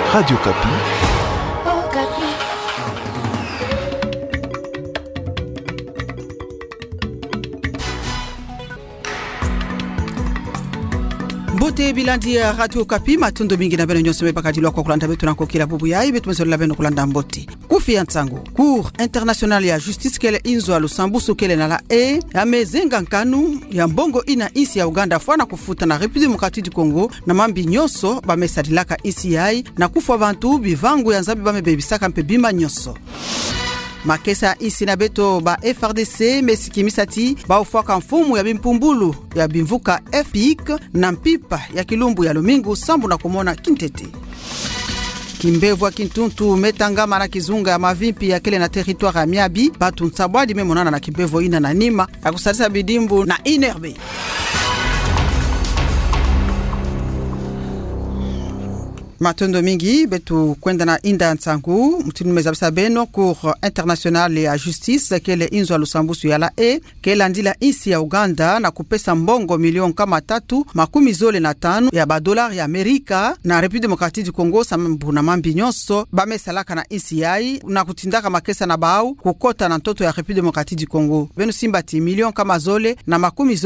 Radio Kapi. Bote bilandi ya Radio Kapi matundo mingi na beno nyonso mepakadilwa kwa kulanda betu na kokila bubu ya ibe tumezolela beno kulanda mbote. Kufi ya ntango, Cour internationale ya justice kele inzo ya Lusambusu kele na la ya mezenga nkanu ya mbongo ina isi ya Uganda fwana kufuta na République démocratique du Congo na mambi nyonso bamesadilaka isi yai na kufa bantu bivangu ya nzabi bamebebisaka mpe bima nyonso. Makesa isi na beto ba FRDC mesikimisati ba ufaka mfumu ya bimpumbulu ya bimvuka FPIC na mpipa ya kilumbu ya Lumingu sambu na kumona Kintete. Kimbevwa Kintuntu metangama na kizunga ya mavimpi ya kele na territoire ya Miabi batu nsabwadi memonana na Kimbevo ina na Nima ya kusalisa bidimbu na Inerbe. Matondo mingi betu kwenda na inda nsangu mtinu mezabisa beno Cour internationale ya justice kele inzo ya Lusambusu ya la kele andila isi ya Uganda na kupesa mbongo milioni kama 3.15 ya badolari ya Amerika na République démocratique du Congo sambu na mambi nyonso bamesalaka na isi yai na kutindaka makesa na bau kukota na ntoto ya République démocratique du Congo beno simbati milioni kama zole na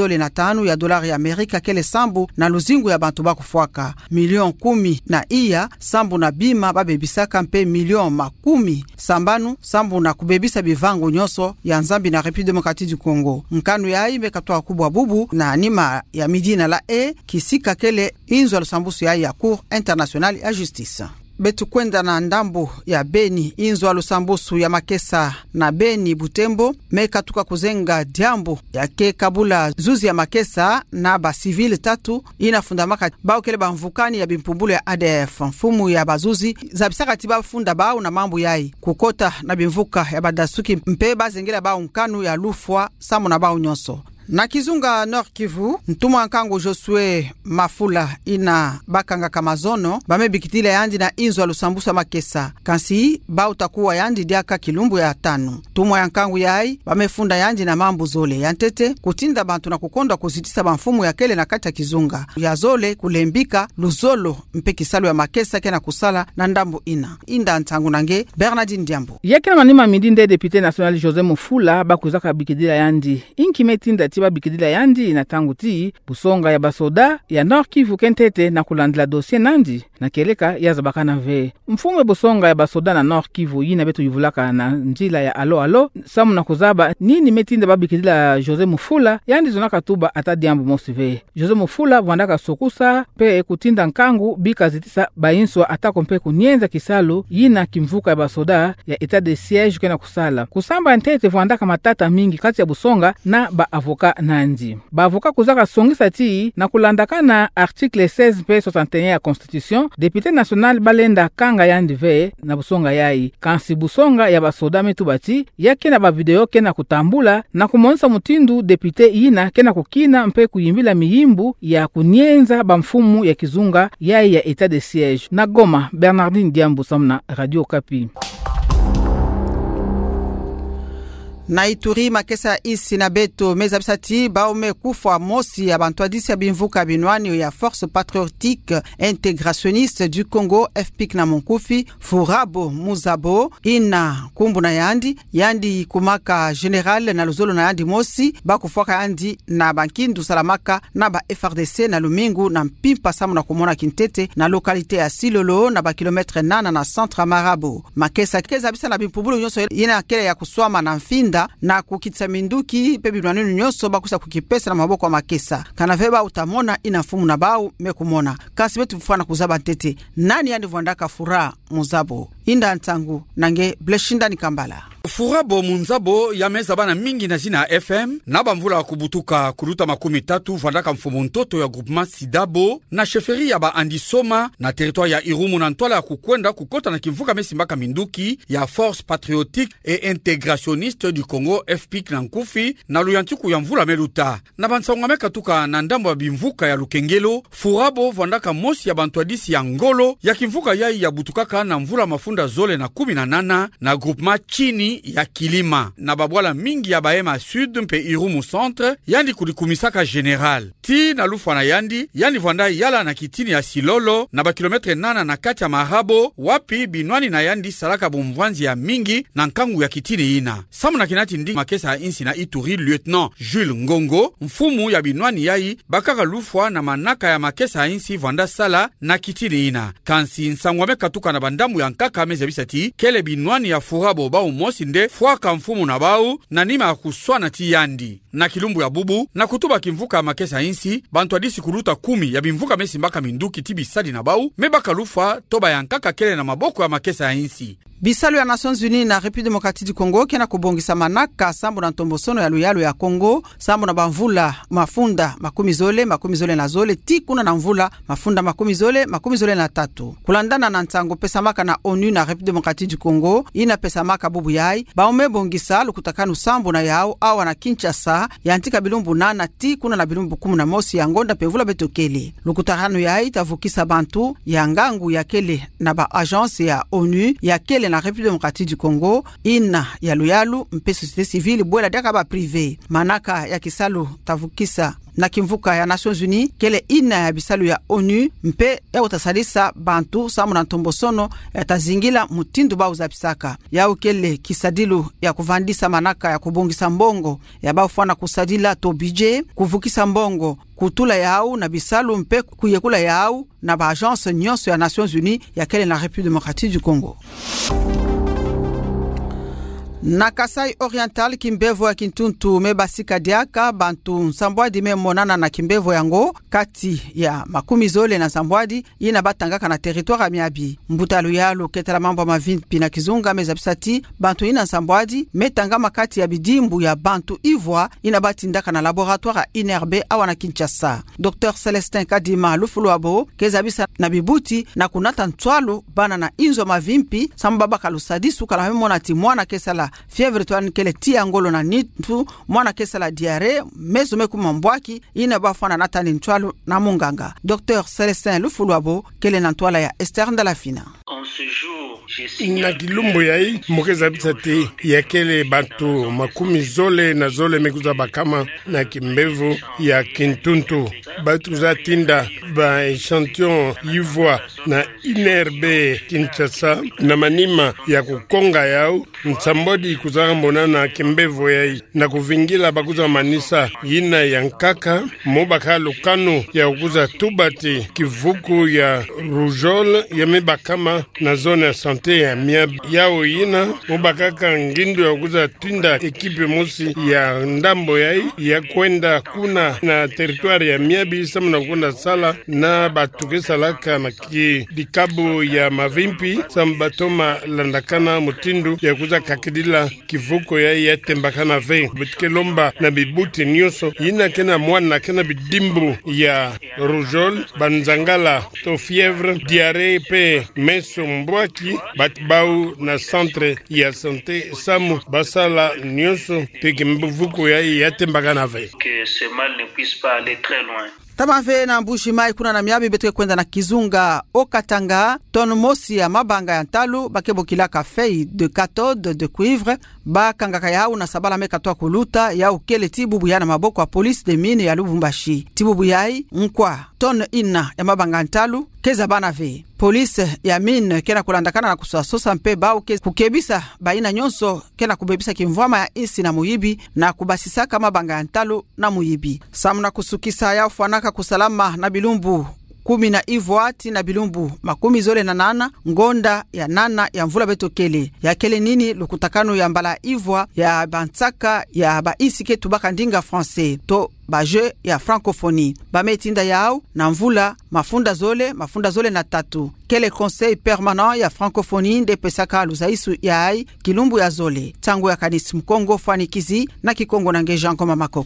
15 ya dolari ya Amerika kele sambu na luzingu ya bantu bakufuaka milioni 10 na sambu na bima babebisaka mpe milioni 10 sambanu sambu na kubebisa bivango nyonso ya nzambi na République démocratique du Congo. Nkanu ya ime katwa kubwa bubu na Nima ya midina la kisika kele inzo ya Lusambusu ya Cour internationale ya justice. Betu kwenda na ndambo ya Beni inzo ya Lusambusu ya Makesa na Beni Butembo mekatuka kuzenga diambo ya ke kabula zuzi ya Makesa na ba civil 3 inafundamaka bao kele bamvukani ya bimpumbulu ya ADF mfumu ya bazuzi zabisaka tiba funda bao na mambo yai kukota na bimvuka ya badasuki mpe bazengela bao nkanu ya Lufwa samu na bao nyonso. Na kizunga Nord Kivu, ntumwa nkango Josue Mafula ina bakanga kamazono, bamebikitile yandi na inzo ya Lusambusu ya Makesa. Kansi, bautakuwa yandi diaka kilumbu ya 5. Tumwa ya nkango yai, bamefunda yandi na mambu zole. Yantete, kutinda bantu na kukonda kuzitisa banfumu ya kele na kati ya kizunga. Ya zole, kulembika, luzolo, mpe kisalu ya Makesa kena kusala na ndambu ina. Inda ntangu nange, Bernardine Diambo. Yakina manima midinde député national José Mufula, bakuzaka bikidila yandi. Inki metinda tiba bikidila yandi na tanguti busonga ya basoda ya Nord Kivu Kentete na kulandila dossier nandi na keleka ya zabakana ve. Mfume busonga ya basoda na Nord Kivu yina betu yivulaka na njila ya alo samu na kuzaba nini metinda babikidila José Mufula yandi zonaka tuba ata diambu mosive. José Mufula vandaka sokusa pe kutinda nkangu bika zitisa bayinswa atako mpe kunyenza kisalu yina kimvuka ya basoda ya etat de siège kena kusala. Kusamba ntete vandaka matata mingi kati ya busonga na ba avoka nandi. Ba avoka kuzaka songisa ti na kulandaka na article 16 pe 61 ya constitution, député national balenda kanga yandi ve na busonga yai. Kansi busonga ya basoda metu bati, yake na ba video kena kutambula na kumonsa mutindu député ina kena kukina mpe kuyimbila mihimbu ya kunyenza ba mfumu ya kizunga yai ya etat de siège. Na Goma, Bernardine Diambo samna Radio Kapi. Na Ituri Makesa isi na beto mezabisati baome kufa mosi ya bantu adisi ya bimvuka binwani ya Force Patriotique Intégrationniste du Congo FPIC na Monkufi Furabo Muzabo ina kumbu na yandi kumaka general na luzolo na yandi mosi bakufaka yandi na bankindu salamaka na ba FRDC na Lumingu na mpimpa samu na kumona Kintete na lokalite ya Silolo na ba kilometre 8 na centre Marabo. Makesa keza bisa na bimpubulu nyonso yina kele ya kuswama na mfinda na kukitsa minduki pebi mwanenu nyonso bakusa kukipesa na maboko wa Makesa kanaveba utamona inafumu na bau mekumona kasi betu mfana kuzaba ntete nani yandi vwandaka Fura Muzabo inda ntangu nange Bleshinda Nikambala. Furabo Munzabo ya meza bana mingi na jina FM na bamvula wa kubutuka kuruta 30 vandaka mfumu ntoto ya groupement Sidabo na sheferi ya ba Andisoma na territoire ya Irumu na ntwala ya kukwenda kukota na kimvuka mesimbaka minduki ya Force Patriotique et Intégrationniste du Congo FPIC na Nkufi na luyantiku ya mvula meluta na bansonga meka tuka na ndambo ya bimvuka ya Lukengelo. Furabo vandaka mosi ya bantuadisi ya Ngolo ya kimvuka yai ya butukaka na mvula mafunda zole na 18 na groupement Chini binwani ya kilima na babwala mingi ya Bahema Sud mpe Irumu Centre yandi kulikumisaka general ti na lufu na yandi vanda yala na kitini ya Silolo na bakilometre 8 na kati ya Marabo wapi binwani na yandi salaka bomvwanzi ya mingi na nkangu ya kitini ina samu na kinati ndi makesa ya insi na Ituri lieutenant Jules Ngongo mfumu ya binwani yai bakaka lufwa na manaka ya makesa ya insi vanda sala na kitini ina kansi nsangwame katuka na bandamu ya nkaka meze bisati kele binwani ya furabo bau mosi nde fuaka mfumu na bau na nima ya kuswana ti yandi na kilumbu ya bubu na kutuba kimvuka ya makesa insi bantu adisi kuluta 10 ya bimvuka mesi mbaka minduki tibi sadi na bau mebaka lufa toba ya nkaka kele na maboko ya makesa ya insi. Bisalu ya Nations Unies na République démocratique du Congo kena kubongisa manaka sambu na ntombosono ya luyalo ya Congo sambu na bamvula mafunda makumi zole na zole ti kuna na mvula mafunda makumi zole na tatu kulandana na ntango pesa maka na ONU na République démocratique du Congo ina pesa maka bubu yai baume bongisa lukutakanu sambu na yao awa na Kinshasa ya antika bilumbu nana ti kuna na bilumbu 11 ya ngonda pevula betokele lukutakanu yai tavukisa bantu ya ngangu ya kele na ba agence ya ONU ya kele na République démocratique du Congo ina ya luyalu mpe société civile bwela daka ba privé manaka ya kisalu tavukisa na kimvuka ya Nations Unies kele ina ya bisalu ya ONU mpe ya utasalisa bantu samu na ntombosono ya tazingila mutindu ba uzapisaka ya ukele kisadilu ya kuvandisa manaka ya kubongisa mbongo ya ba ufana kusadila to budget kuvukisa mbongo kutula yao na bisalu mpe kuyekula yao na ba agence nyonso ya Nations Unies ya kele na République démocratique du Congo. Na Kasai Oriental kimbevo ya Kintuntu mebasika diaka bantu nsambwadi memonana na kimbevo yango kati ya makumi zole na nsambwadi ina batangaka na territoire miabi mbutalu yalo ketala mambo mavimpi na kizunga mezabisati bantu ina nsambwadi metanga makati ya bidimbu ya bantu ivwa ina batindaka na laboratoire INRB awa na Kinshasa. Dr Celestin Kadima Lufuluabo kezabisa na bibuti na kunata ntwalo bana na inzo mavimpi sambaba kalusadisu kala memona timwana kesala fièvre to ankele tia ngolo na nitu mwana kesa la diarrhée meso mekuma mbwaki ina bafana natani ntwalo na munganga. Dr Celestin Lufuluabo kele na ntwala ya Esther Ndalafina. Na kilumbu yai mokeza bisate ya kele bantu makumi zole na zole mekuza bakama na kimbevu ya Kintuntu batu za tinda ba echantillon yivwa na INRB Kinshasa na manima ya kukonga yao nsambodi kuzara mbona na kimbevu yai na kuvingila bakuza manisa yina ya nkaka mobaka lukano ya ukuza tubati kivuku ya rujol ya mebakama na zone ya sante ya miabi yao yina mobakaka ngindu ya ukuza tinda ekipe mosi ya ndambo yai ya kwenda kuna na territoire ya miabi samu na kuna sala na batuke salaka na ki dikabu ya mavimpi samu batoma landakana mutindu ya kuza kakidila kivuko yai ya tembakana ve bitike lomba na bibuti nyoso yina kena mwana kena bidimbu ya rujol banzangala to fièvre diarrhée pe meso mbwaki batbau na centre ya santé samu basala nyoso peke mbuvuko ya tembakana ve que ce mal ne puisse pas aller très loin. Tamave na Mbushi Mai kuna na miabi betuke kwenda na Kizunga Okatanga ton mosi ya mabanga ya ntalu bakebo kilaka feuille de cathode de cuivre bakangaka yao na sabala meka toa kuluta ya ukele tibubu ya na maboko wa police de mine ya Lubumbashi tibubu yai nkwa ton ina ya mabanga ya ntalu keza bana ve police ya mine kena kulandakana na kusasosa mpe bao kukebisa baina nyonso kena kubebisa kimvwama ya isi na muyibi na kubasisaka mabanga ya ntalu na muyibi samuna kusukisa ya ufanaka kusalama na bilumbu 10 na ivwati na bilumbu makumi zole na nana ngonda ya nana ya mvula betokele ya kele nini lukutakano ya mbala ivwa ya bantsaka ya baisi ketu baka ndinga français to baje ya francophonie bametinda yao na mvula mafunda zole na tatu kele conseil permanent ya francophonie nde pesaka luzaisu ya ai kilumbu ya zole tangu ya kanisi mkongo fanikizi na kikongo na ngejango mamakoko.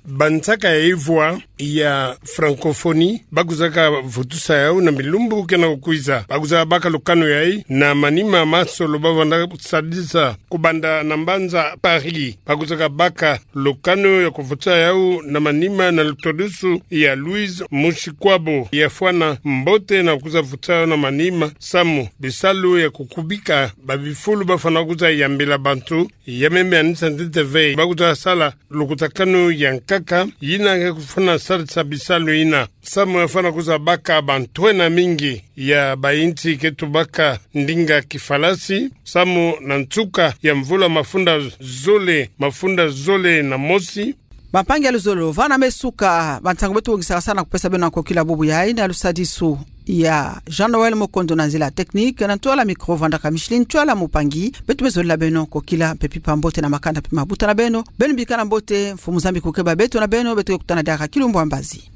bantsaka ya ivwa ya francophonie bakuzaka vutusa yao na milumbu kena kukuiza bakuzaka baka lukano yai na manima masolo bavanda sadisa kubanda na mbanza Paris bakuzaka baka lukano ya kuvutusa yao na manima na lutodusu ya Louise Mushikwabo ya fwana mbote na kuza vutusa na manima samu bisalu ya kukubika babifulu bafana kuza yambila bantu ya meme anisa ntiteve bakuza sala lukutakano ya nkaka yina kufana sarisa bisalu ina samu ya fana kuza baka bantwena mingi ya bainti ketu baka ndinga kifalasi samu na ntsuka ya mvula mafunda zole na mosi Bapangi aluzolo vana mesuka bantango betu ngisaka sana kupesa beno ko kila bubu ya ina alusadisu ya Jean-Noël Mokondo na nzila technique na tola micro vanda ka Micheline tola mupangi betu bezola beno ko kila pepi pambote na makanda pe mabuta na beno bikana mbote mfumu zambi kukeba betu na beno betu kutana daka kilumbu ambazi